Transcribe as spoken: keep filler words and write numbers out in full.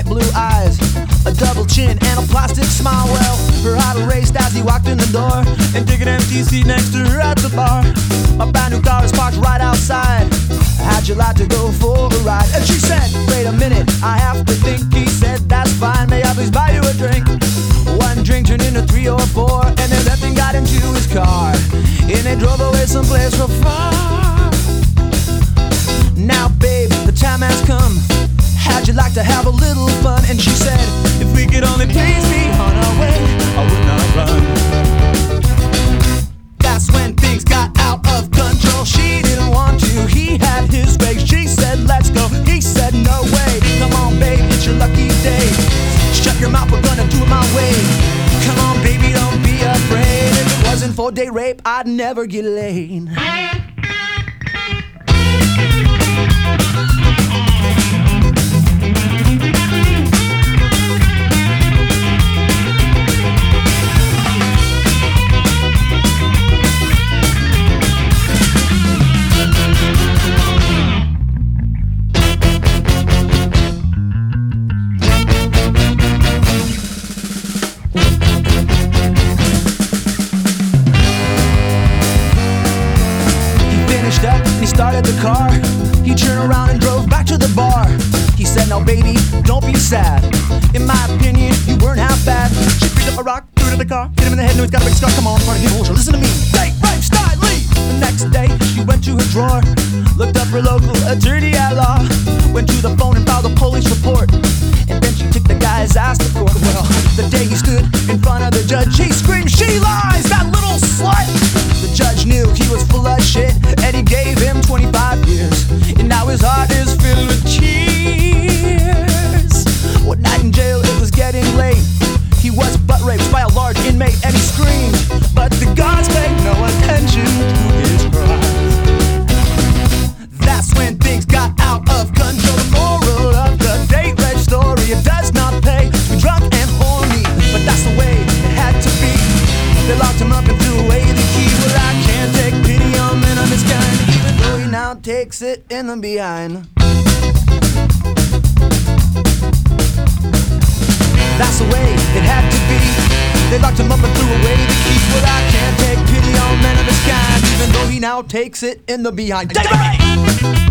bright blue eyes, a double chin and a plastic smile. Well, her heart raced as he walked in the door and took an empty seat next to her at the bar. My brand new car is parked right outside. How'd you like to go for a ride? And she said, wait a minute, I have to think. He said, that's fine, may I please buy you a drink? One drink turned into three or four, and they left and got into his car, and they drove away someplace real far. Now babe, the time has come. How'd you like to have a little fun? And she said, if we could only please be on our way, I would not run. That's when things got out of control. She didn't want to, he had his way. She said, let's go, he said, no way. Come on babe, it's your lucky day. Shut your mouth, we're gonna do it my way. Come on baby, don't be afraid. If it wasn't for date rape, I'd never get laid. He started the car, he turned around and drove back to the bar. He said, now baby, don't be sad. In my opinion, you weren't half bad. She picked up a rock, threw it in the car, hit him in the head, now he's got a big scar. Come on, party people, listen to me. Hey, right, style, leave. The next day, she went to her drawer, looked up her local attorney at law, went to the phone and filed a police report, and then she took the guy's ass to court. Well, the day he stood in front of the judge, he screamed, she lies, that little slut. The judge knew he was full of shit, and he gave him twenty-five years, and now his heart is filled with tears. One night in jail, it was getting late. He was butt raped by a large inmate, and he screamed, but the guards paid no attention to his cries. That's when things got out of control. The moral of the date rape story, it does not pay to be drunk and horny, but that's the way it had to be. They locked him up and threw away the key. Well, I can't take pity on men of his kind, even though he now takes it in the behind. That's the way it had to be. They locked him up and threw away the key. Well, I can't take pity on men of his kind, even though he now takes it in the behind. Take it!